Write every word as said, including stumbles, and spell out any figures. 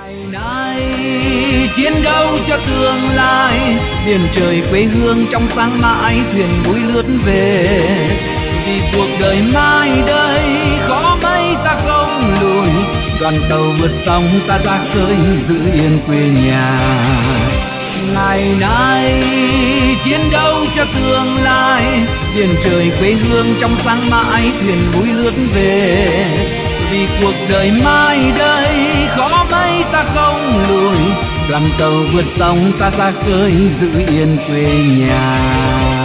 ngày nay chiến đấu cho tương lai, biển trời quê hương trong sáng mãi, thuyền mũi lướt về. Vì cuộc đời mai đây khó mấy ta không lùi, đoàn tàu vượt sông ta ra khơi giữ yên quê nhà. Ngày nay chiến đấu cho tương lai, biển trời quê hương trong sáng mãi, thuyền mũi lướt về. Vì cuộc đời mai đây khó mấy ta không lùi, đoàn tàu vượt sông ta ra khơi giữ yên quê nhà.